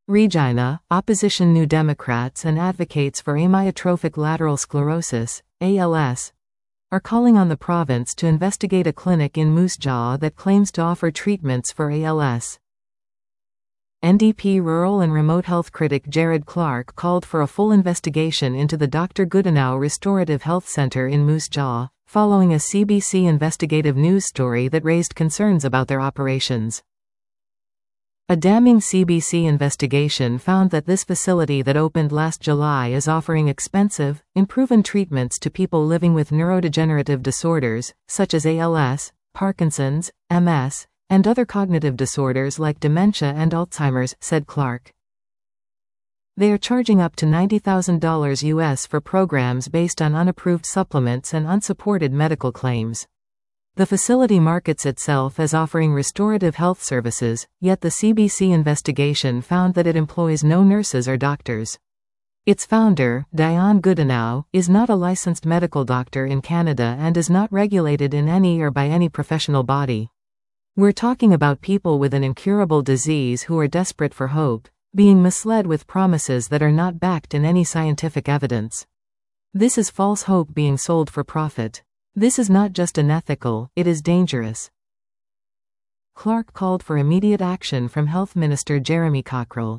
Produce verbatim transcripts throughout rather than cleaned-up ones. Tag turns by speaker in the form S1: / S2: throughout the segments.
S1: Regina, opposition New Democrats and advocates for amyotrophic lateral sclerosis, A L S, are calling on the province to investigate a clinic in Moose Jaw that claims to offer treatments for A L S. N D P rural and remote health critic Jared Clark called for a full investigation into the Doctor Goodenow Restorative Health Center in Moose Jaw, following a C B C investigative news story that raised concerns about their operations. A damning C B C investigation found that this facility that opened last July is offering expensive, unproven treatments to people living with neurodegenerative disorders, such as A L S, Parkinson's, M S, and other cognitive disorders like dementia and Alzheimer's, said Clark. They are charging up to ninety thousand dollars U S for programs based on unapproved supplements and unsupported medical claims. The facility markets itself as offering restorative health services, yet the C B C investigation found that it employs no nurses or doctors. Its founder, Dion Goodenow, is not a licensed medical doctor in Canada and is not regulated in any or by any professional body. We're talking about people with an incurable disease who are desperate for hope, being misled with promises that are not backed in any scientific evidence. This is false hope being sold for profit. This is not just unethical, it is dangerous. Clark called for immediate action from Health Minister Jeremy Cockrell.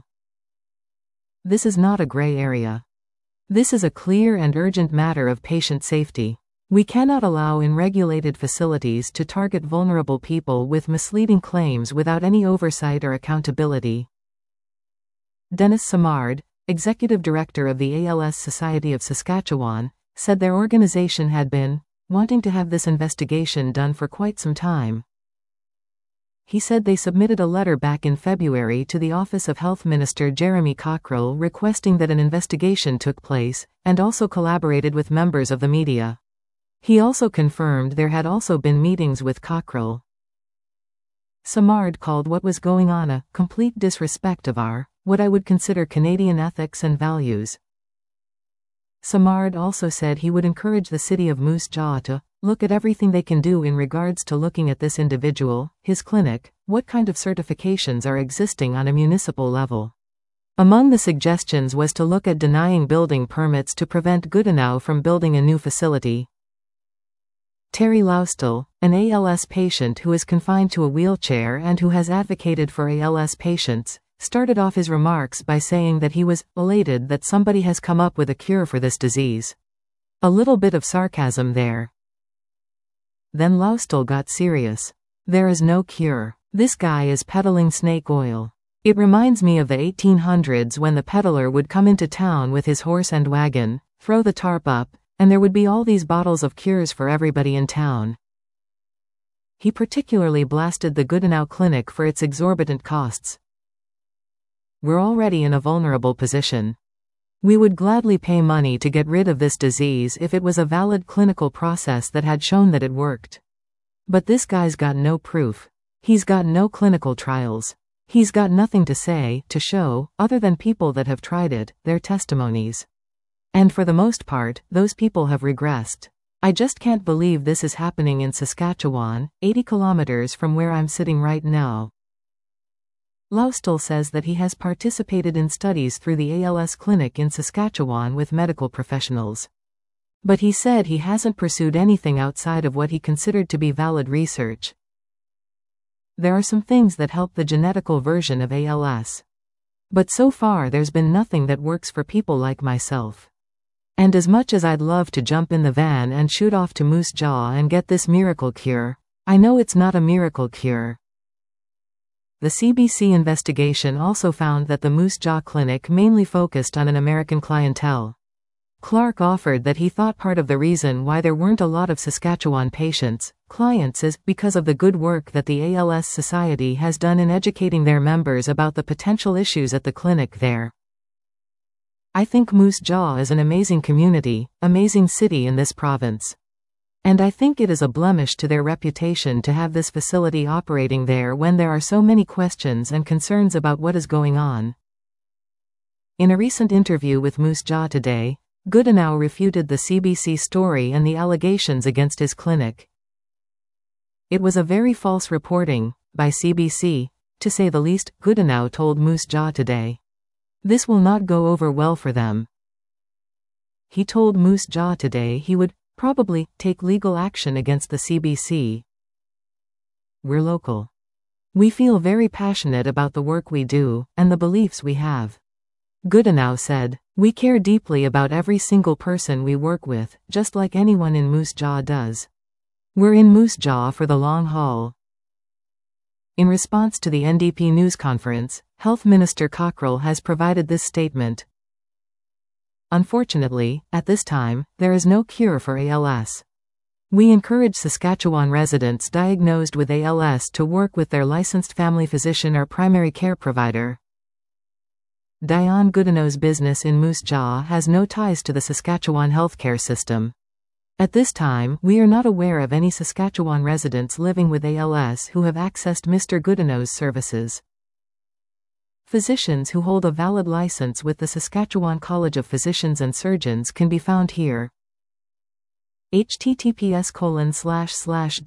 S1: This is not a gray area. This is a clear and urgent matter of patient safety. We cannot allow unregulated facilities to target vulnerable people with misleading claims without any oversight or accountability. Dennis Simard, executive director of the A L S Society of Saskatchewan, said their organization had been wanting to have this investigation done for quite some time. He said they submitted a letter back in February to the Office of Health Minister Jeremy Cockrell requesting that an investigation took place, and also collaborated with members of the media. He also confirmed there had also been meetings with Cockrell. Simard called what was going on a complete disrespect of our, what I would consider Canadian ethics and values. Simard also said he would encourage the city of Moose Jaw to look at everything they can do in regards to looking at this individual, his clinic, what kind of certifications are existing on a municipal level. Among the suggestions was to look at denying building permits to prevent Goodenow from building a new facility. Terry Laustel, an A L S patient who is confined to a wheelchair and who has advocated for A L S patients, started off his remarks by saying that he was elated that somebody has come up with a cure for this disease. A little bit of sarcasm there. Then Laustel got serious. There is no cure. This guy is peddling snake oil. It reminds me of the eighteen hundreds when the peddler would come into town with his horse and wagon, throw the tarp up, and there would be all these bottles of cures for everybody in town. He particularly blasted the Goodenow Clinic for its exorbitant costs. We're already in a vulnerable position. We would gladly pay money to get rid of this disease if it was a valid clinical process that had shown that it worked. But this guy's got no proof. He's got no clinical trials. He's got nothing to say, to show, other than people that have tried it, their testimonies. And for the most part, those people have regressed. I just can't believe this is happening in Saskatchewan, eighty kilometers from where I'm sitting right now. Laustel says that he has participated in studies through the A L S clinic in Saskatchewan with medical professionals. But he said he hasn't pursued anything outside of what he considered to be valid research. There are some things that help the genetical version of A L S. But so far there's been nothing that works for people like myself. And as much as I'd love to jump in the van and shoot off to Moose Jaw and get this miracle cure, I know it's not a miracle cure. The C B C investigation also found that the Moose Jaw Clinic mainly focused on an American clientele. Clark offered that he thought part of the reason why there weren't a lot of Saskatchewan patients, clients is because of the good work that the A L S Society has done in educating their members about the potential issues at the clinic there. I think Moose Jaw is an amazing community, amazing city in this province. And I think it is a blemish to their reputation to have this facility operating there when there are so many questions and concerns about what is going on. In a recent interview with Moose Jaw Today, Goodenow refuted the C B C story and the allegations against his clinic. It was a very false reporting, by C B C, to say the least, Goodenow told Moose Jaw Today. This will not go over well for them. He told Moose Jaw today he would probably take legal action against the C B C. We're local. We feel very passionate about the work we do, and the beliefs we have. Goodenow said, "We care deeply about every single person we work with, just like anyone in Moose Jaw does. We're in Moose Jaw for the long haul." In response to the N D P news conference, Health Minister Cockrell has provided this statement. Unfortunately, at this time, there is no cure for A L S. We encourage Saskatchewan residents diagnosed with A L S to work with their licensed family physician or primary care provider. Dion Goodenow's business in Moose Jaw has no ties to the Saskatchewan healthcare system. At this time, we are not aware of any Saskatchewan residents living with A L S who have accessed Mister Goodenow's services. Physicians who hold a valid license with the Saskatchewan College of Physicians and Surgeons can be found here. https colon slash slash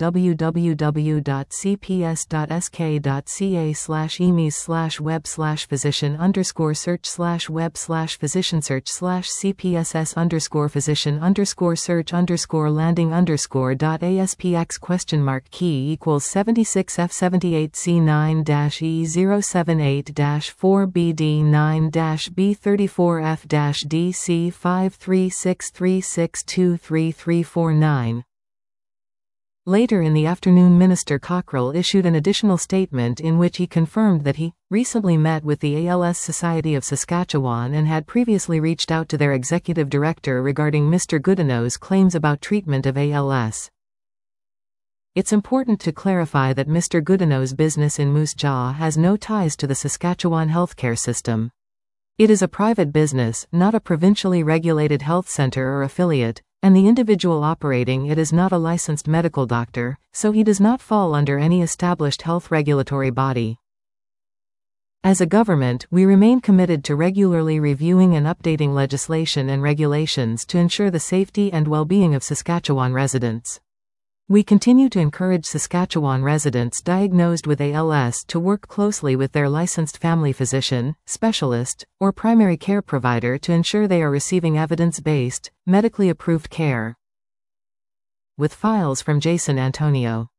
S1: www.cps.sk.ca slash emis slash web slash physician underscore search slash web slash physician search slash cpss underscore physician underscore search underscore landing underscore dot aspx question mark key equals seventy-six F seventy-eight C nine E zero seven eight four B D nine B thirty-four F D C five three six three six two three three four nine. Later in the afternoon, Minister Cockrell issued an additional statement in which he confirmed that he recently met with the A L S Society of Saskatchewan and had previously reached out to their executive director regarding Mister Goodenow's claims about treatment of A L S. It's important to clarify that Mister Goodenow's business in Moose Jaw has no ties to the Saskatchewan healthcare system. It is a private business, not a provincially regulated health center or affiliate, and the individual operating it is not a licensed medical doctor, so he does not fall under any established health regulatory body. As a government, we remain committed to regularly reviewing and updating legislation and regulations to ensure the safety and well-being of Saskatchewan residents. We continue to encourage Saskatchewan residents diagnosed with A L S to work closely with their licensed family physician, specialist, or primary care provider to ensure they are receiving evidence-based, medically approved care. With files from Jason Antonio.